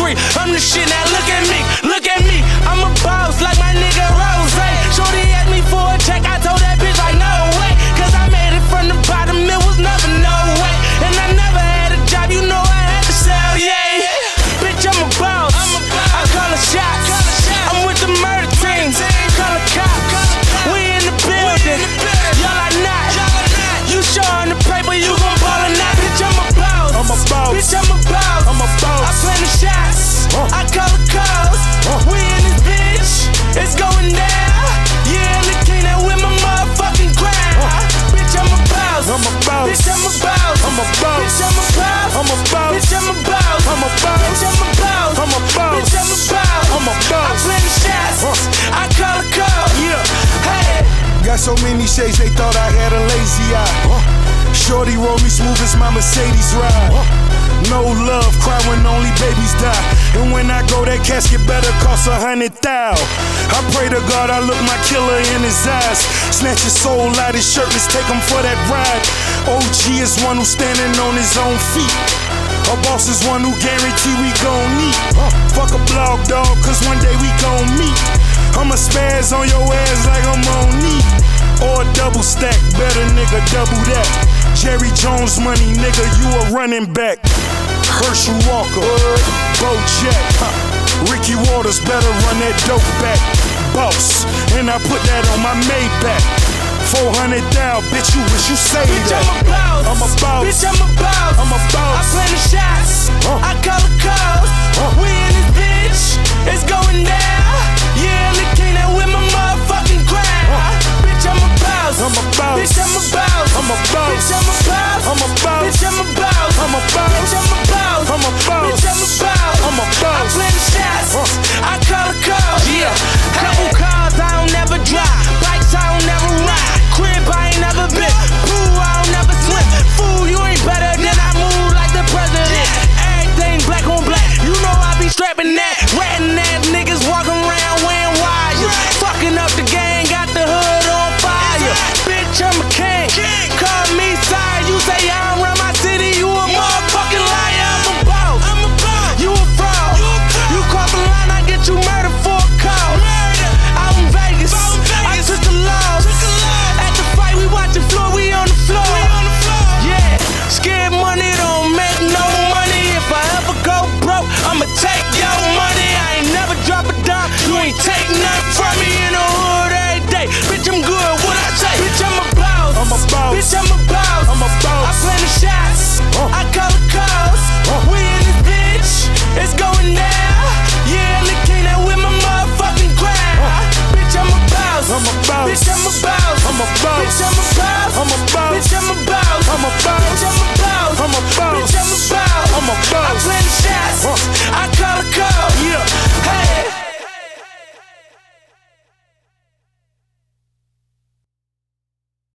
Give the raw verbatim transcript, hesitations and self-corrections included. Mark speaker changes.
Speaker 1: three. I'm the shit, now look at me, look at me. I'm a boss like my nigga Rose. Shorty asked me for a check, I told that bitch like no way. Cause I made it from the bottom, it was never no way. And I never had a job, you know I had to sell, yeah. Bitch, I'm a boss, I call a shots. I'm with the murder team, call a cops. We in the building, y'all are not. You showing the paper, you gon' ball or not. Bitch, I'm a boss,
Speaker 2: I'm a boss.
Speaker 1: Bitch, I'm a boss,
Speaker 2: I'm a boss.
Speaker 1: I plan the shots,
Speaker 2: uh.
Speaker 1: I call the calls. uh. We in this bitch, it's going down. Yeah, the king that with my motherfucking crown. uh. Bitch, I'm a boss,
Speaker 2: I'm a boss.
Speaker 1: Bitch, I'm a boss,
Speaker 2: I'm a boss.
Speaker 1: Bitch, I'm a boss,
Speaker 2: I'm a boss.
Speaker 1: Bitch, I'm a boss,
Speaker 2: I'm a boss.
Speaker 1: Bitch, I'm a boss,
Speaker 2: I'm a boss.
Speaker 1: Bitch, I'm a boss,
Speaker 2: I'm a boss.
Speaker 1: I plan the shots, uh. I call the calls.
Speaker 2: Yeah.
Speaker 1: Hey.
Speaker 2: Got so many shades, they thought I had a lazy eye. Uh. Shorty roll me smooth as my Mercedes ride. Uh. No love, cry when only babies die. And when I go, that casket better cost a hundred thou. I pray to God I look my killer in his eyes. Snatch his soul out his shirt, let's take him for that ride. O G is one who's standing on his own feet. Our boss is one who guarantee we gon' meet. Uh. Fuck a blog, dog, cause one day we gon' meet. I'ma spaz on your ass like I'm on knee. Or a double stack, better nigga, double that. Jerry Jones money, nigga, you a running back. Herschel Walker, Bo Jack, huh. Ricky Waters, better run that dope back. Boss, and I put that on my Maybach. four hundred down, bitch, you wish you saved
Speaker 1: Bitch,
Speaker 2: that.
Speaker 1: I'm a boss,
Speaker 2: I'm a boss.
Speaker 1: Bitch, I'm a boss,
Speaker 2: I'm a boss.
Speaker 1: I plan the shots,
Speaker 2: uh.
Speaker 1: I call the calls. uh. We in this bitch, it's going down. Yeah, the king that with my motherfucking crown. uh. Bitch, I'm a boss,
Speaker 2: I'm a boss.
Speaker 1: Bitch, I'm a boss,
Speaker 2: I'm a boss.
Speaker 1: Bitch, I'm a boss,
Speaker 2: I'm a boss.
Speaker 1: Bitch, I'm a boss,
Speaker 2: I'm a boss.
Speaker 1: Bitch, I'm a boss,
Speaker 2: I'm a